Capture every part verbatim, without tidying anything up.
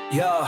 Yo,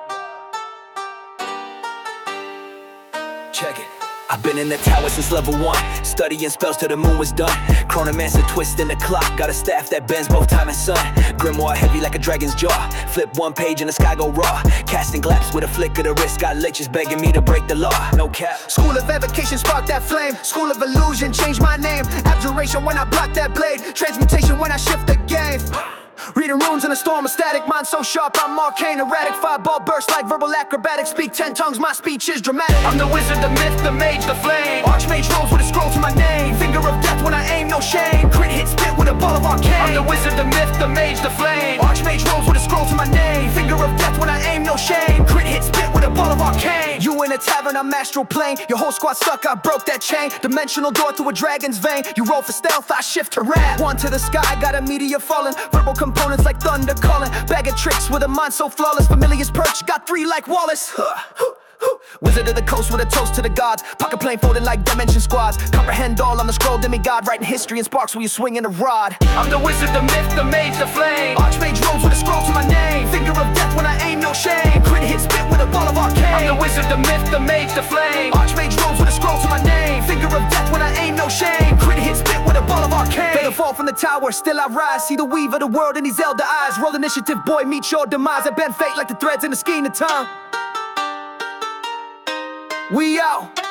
check it. I've been in the tower since level one, studying spells till the moon was done. Chronomancer twisting the clock, got a staff that bends both time and sun. Grimoire heavy like a dragon's jaw, flip one page and the sky go raw. Casting glaps with a flick of the wrist, got liches begging me to break the law. No cap. School of evocation sparked that flame. School of illusion changed my name. Abjuration when I block that blade. Transmutation when I shift the game. Reading runes in a storm of static, mind so sharp I'm arcane, erratic. Fireball burst like verbal acrobatics, speak ten tongues, my speech is dramatic. I'm the wizard, the myth, the mage, the flame. Archmage rolls with a scroll to my name. Finger of death when I aim, no shame. Crit hit spit with a ball of arcane. I'm the wizard, the myth, the mage, the flame. Archmage rolls with a scroll to my name. Finger of death when I aim, no shame. Crit hit spit with a ball of arcane. You in a tavern, I'm astral plane. Your whole squad stuck, I broke that chain. Dimensional door to a dragon's vein. You roll for stealth, I shift to rap. One to the sky, got a meteor falling. Verbal components like thunder calling. Bag of tricks with a mind so flawless. Familiar's perch, got three like Wallace. Wizard of the coast with a toast to the gods. Pocket plane folded like dimension squads. Comprehend all on the scroll, demigod. Writing history in sparks when you swinging a rod. I'm the wizard, the myth, the mage, the flame. Archmage rolls with a scroll to my name. Finger of death when I aim, no shame. Crit hit spit with a ball of arcane. I'm the wizard, the myth, the mage, the flame. Archmage rolls with a scroll to my name. Finger of death when I aim, no shame. Crit hit spit with a ball of arcane. They fall from the tower, still I rise. See the weave of the world in these elder eyes. Roll initiative, boy, meet your demise. I bend fate like the threads in the skein of time. We out.